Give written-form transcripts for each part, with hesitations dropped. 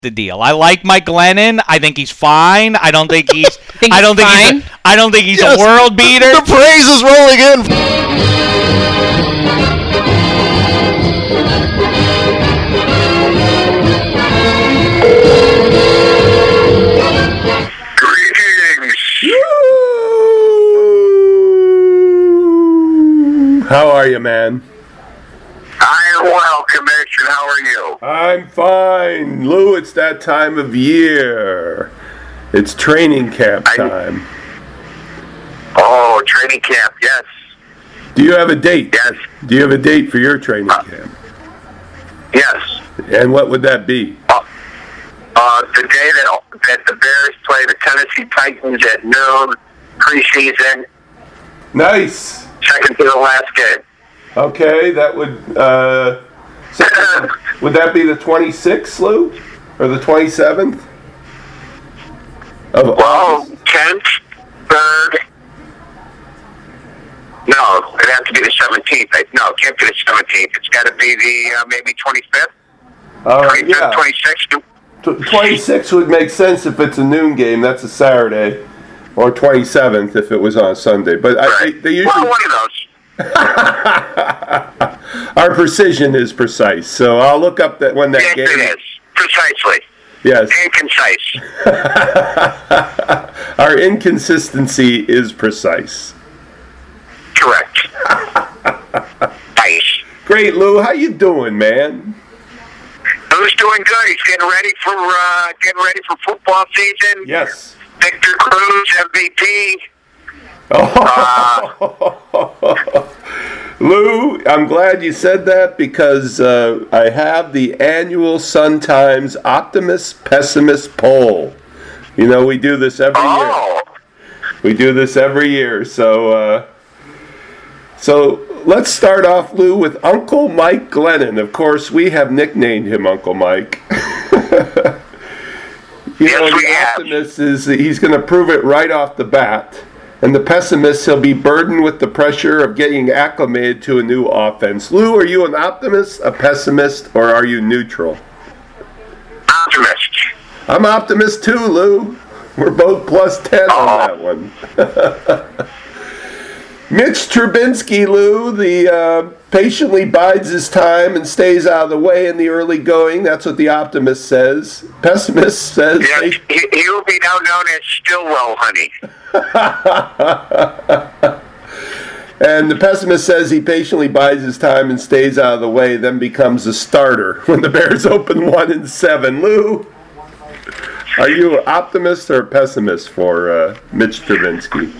the deal. I like Mike Glennon. I think he's fine. I don't think he's. I don't think he's a world beater. The praise is rolling in. How are you, man? I am well, Commissioner. How are you? I'm fine. Lou, it's that time of year. It's training camp time. Oh, training camp, yes. Do you have a date? Yes. Do you have a date for your training camp? Yes. And what would that be? The day that the Bears play the Tennessee Titans at noon, preseason. Nice. Second to the last game. Okay, that would that be the 26th, Lou? Or the 27th? Of August? 10th, 3rd. No, it'd have to be the 17th. No, it can't be the 17th. It's got to be the maybe 25th. 25th, Yeah. 26th. 26 would make sense if it's a noon game. That's a Saturday. Or 27th if it was on Sunday. But Right. they usually... Well, one of those. Our precision is precise, so I'll look up that when that Yes, game. it is. Precisely. Yes. And concise. Our inconsistency is precise. Correct. Nice. Great, Lou. How you doing, man? Who's doing good? He's getting ready for football season. Yes. Victor Cruz, MVP. Lou, I'm glad you said that because I have the annual Sun-Times Optimist Pessimist poll. You know, we do this every year. We do this every year. So let's start off, Lou, with Uncle Mike Glennon. Of course, we have nicknamed him Uncle Mike. The optimist is that he's going to prove it right off the bat. And the pessimist, he'll be burdened with the pressure of getting acclimated to a new offense. Lou, are you an optimist, a pessimist, or are you neutral? Optimist. I'm optimist too, Lou. We're both plus 10 on that one. Mitch Trubinsky, Lou, the patiently bides his time and stays out of the way in the early going. That's what the optimist says. Pessimist says... Yes, he will be now known as Stillwell, honey. And the pessimist says he patiently bides his time and stays out of the way, then becomes a starter when the Bears open 1-7. Lou, are you an optimist or a pessimist for Mitch Trubinsky?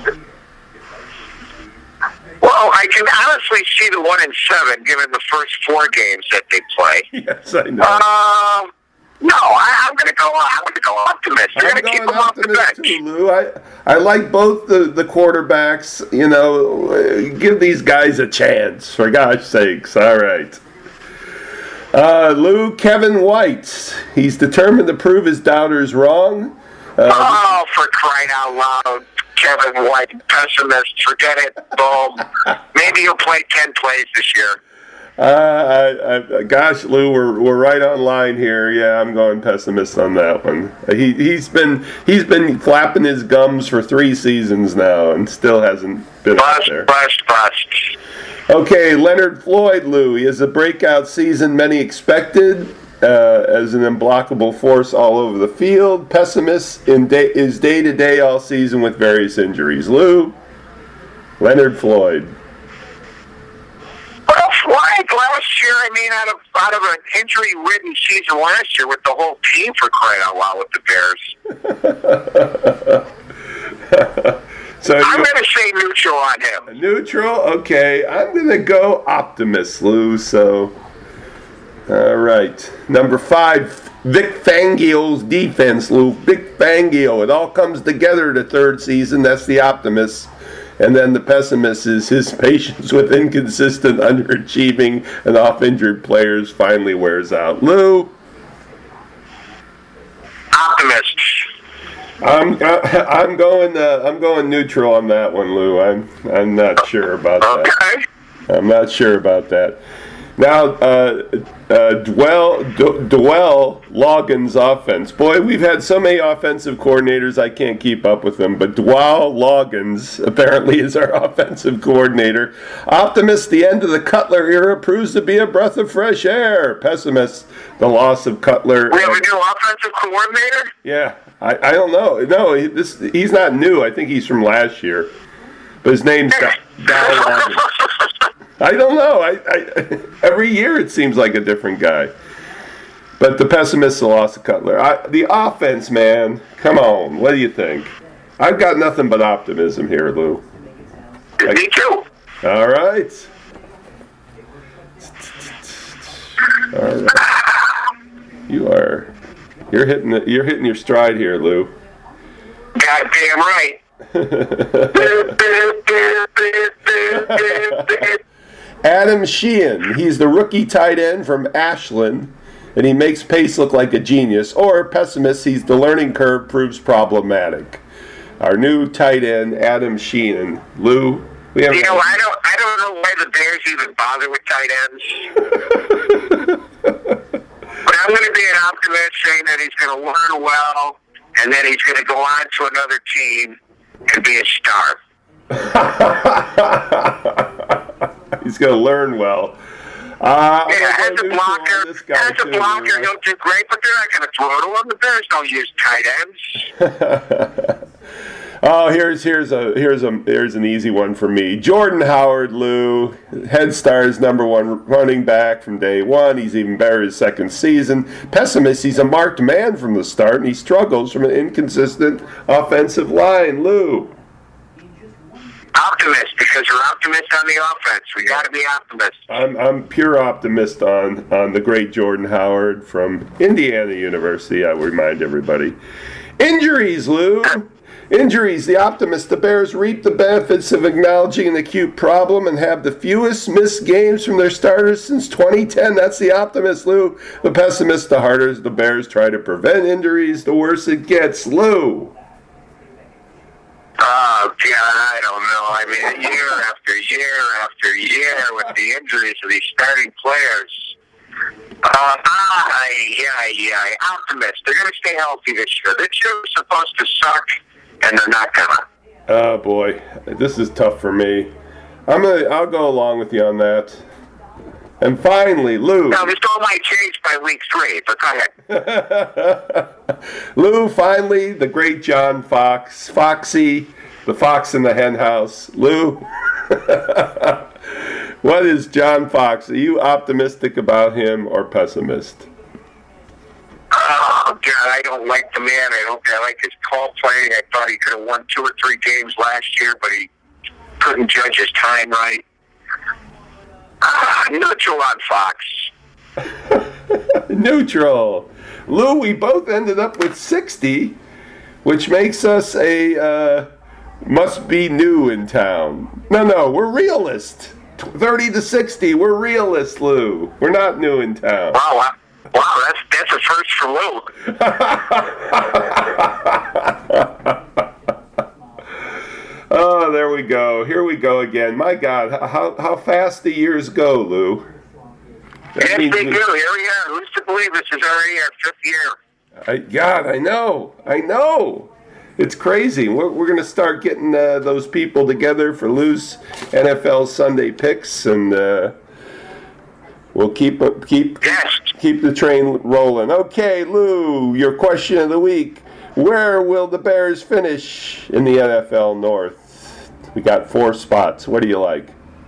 Well, I can honestly see the 1-7 given the first 4 games that they play. Yes, I know. No, I'm going to go optimist. They're going to keep them off the bench. Too, Lou. I like both the quarterbacks. You know, give these guys a chance, for gosh sakes. All right. Lou, Kevin White. He's determined to prove his doubters wrong. For crying out loud. Kevin White, pessimist. Forget it. Boom. Maybe he'll play 10 plays this year. Gosh, Lou, we're right on line here. Yeah, I'm going pessimist on that one. He's been flapping his gums for 3 seasons now and still hasn't been out there. Bust. Okay, Leonard Floyd, Lou. He has a breakout season many expected as an unblockable force all over the field. Pessimist is day-to-day all season with various injuries. Lou, Leonard Floyd. Well, Floyd last year, out of an injury-ridden season last year with the whole team for crying out loud with the Bears. So I'm going to say neutral on him. Neutral? Okay. I'm going to go optimist, Lou. So, all right. Number 5, Vic Fangio's defense, Lou. Vic Fangio. It all comes together the 3rd season. That's the optimist. And then the pessimist is his patience with inconsistent, underachieving, and off-injured players finally wears out. Lou? Optimist. I'm going neutral on that one, Lou. I'm not sure about that. Okay. I'm not sure about that. Now, Dwell Logan's offense. Boy, we've had so many offensive coordinators, I can't keep up with them. But Dwell Loggins apparently is our offensive coordinator. Optimist, the end of the Cutler era proves to be a breath of fresh air. Pessimist, the loss of Cutler. We have a new offensive coordinator? Yeah, I don't know. No, he's not new. I think he's from last year. But his name's Dwell Loggins. I don't know. I every year it seems like a different guy. But the pessimists lost to Cutler. The offense, man. Come on. What do you think? I've got nothing but optimism here, Lou. Me too. All right. All right. You're hitting your stride here, Lou. Goddamn right. Adam Sheehan, he's the rookie tight end from Ashland, and he makes Pace look like a genius. Or pessimist, he's the learning curve proves problematic. Our new tight end, Adam Sheehan. Lou, we have. I don't know why the Bears even bother with tight ends. But I'm going to be an optimist, saying that he's going to learn well, and then he's going to go on to another team and be a star. He's going to learn well. As a blocker, he'll do great, but they're not going to throw to him. The Bears don't use tight ends. Oh, here's an easy one for me. Jordan Howard, Lou, Head Star's #1 running back from day one. He's even better his second season. Pessimist, he's a marked man from the start, and he struggles from an inconsistent offensive line. Lou. Optimist, because you're optimist on the offense. We got to be optimists. I'm pure optimist on the great Jordan Howard from Indiana University. I remind everybody. Injuries, Lou. Injuries. The optimist. The Bears reap the benefits of acknowledging an acute problem and have the fewest missed games from their starters since 2010. That's the optimist, Lou. The pessimist. The harder the Bears try to prevent injuries, the worse it gets. Lou. Oh, God, I don't know. I mean, year after year after year with the injuries of these starting players. Optimist. They're going to stay healthy this year. This year was supposed to suck, and they're not going to. Oh, boy. This is tough for me. I'll go along with you on that. And finally, Lou. Now, this all might change by week 3, but go ahead. Lou, finally, the great John Fox. Foxy, the fox in the hen house. Lou, what is John Fox? Are you optimistic about him or pessimist? Oh, God, I don't like the man. I like his call playing. I thought he could have won 2 or 3 games last year, but he couldn't judge his time right. Neutral on Fox. Neutral. Lou, we both ended up with 60, which makes us a must be new in town. No, we're realist. 30 to 60, we're realist, Lou. We're not new in town. Wow, that's a first for Lou. Oh, there we go. Here we go again. My God, how fast the years go, Lou. Yes, they do. Here we are. Who's to believe this is already our 5th year? I know. It's crazy. We're going to start getting those people together for Lou's NFL Sunday picks, and we'll keep the train rolling. Okay, Lou, your question of the week. Where will the Bears finish in the NFL North? We got 4 spots. What do you like?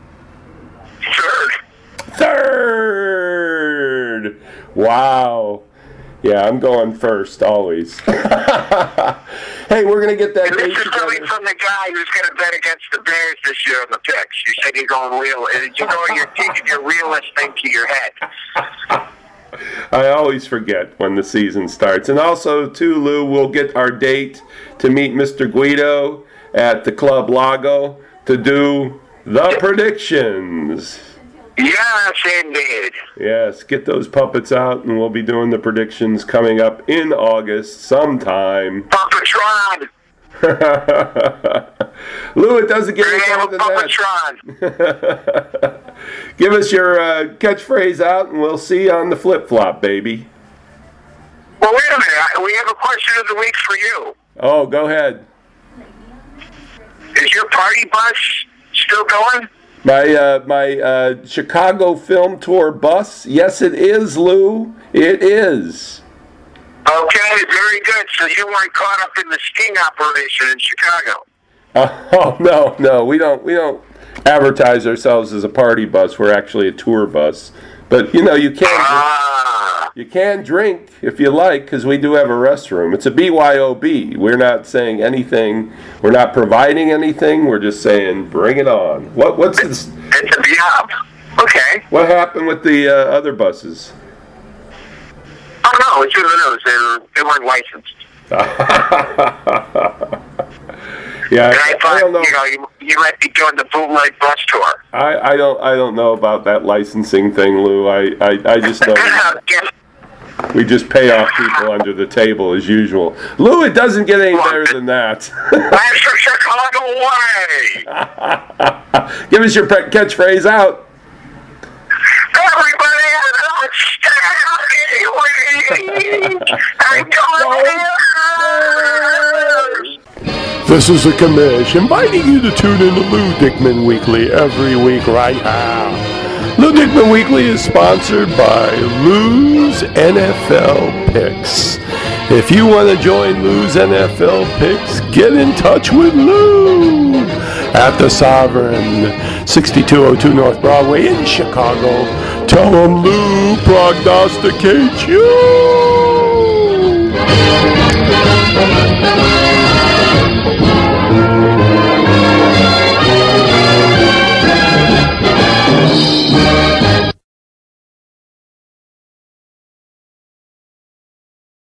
Third! Wow. Yeah, I'm going first, always. Hey, we're going to get that. And this is coming from the guy who's going to bet against the Bears this year on the picks. You said you're going real. You're taking your realist thing to your head. I always forget when the season starts. And also, too, Lou, we'll get our date to meet Mr. Guido at the Club Lago to do the predictions. Yes, indeed. Yes, get those puppets out, and we'll be doing the predictions coming up in August sometime. Puppetron! Lou, it doesn't get any better than that. Give us your catchphrase out, and we'll see you on the flip-flop, baby. Well, wait a minute. We have a question of the week for you. Oh, go ahead. Is your party bus still going? My Chicago film tour bus? Yes, it is, Lou. It is. Okay, very good. So you weren't caught up in the sting operation in Chicago. Oh no, we don't advertise ourselves as a party bus. We're actually a tour bus. But you can drink if you like, because we do have a restroom. It's a BYOB. We're not saying anything. We're not providing anything. We're just saying, bring it on. What's this? It's a BYOB. Okay. What happened with the other buses? Oh no, it's in the news. They weren't licensed. Yeah, and I thought, don't know. You might be doing the bootleg bus tour. I don't know about that licensing thing, Lou. I just know we just pay off people under the table as usual. Lou, it doesn't get any better than that. That's for Chicago way. Give us your catchphrase out. Everybody understand. This is a commish inviting you to tune in to Lou Dickman Weekly every week right now. Lou Dickman Weekly is sponsored by Lou's NFL Picks. If you want to join Lou's NFL Picks, get in touch with Lou at the Sovereign, 6202 North Broadway in Chicago. Tell him Lou prognosticates you.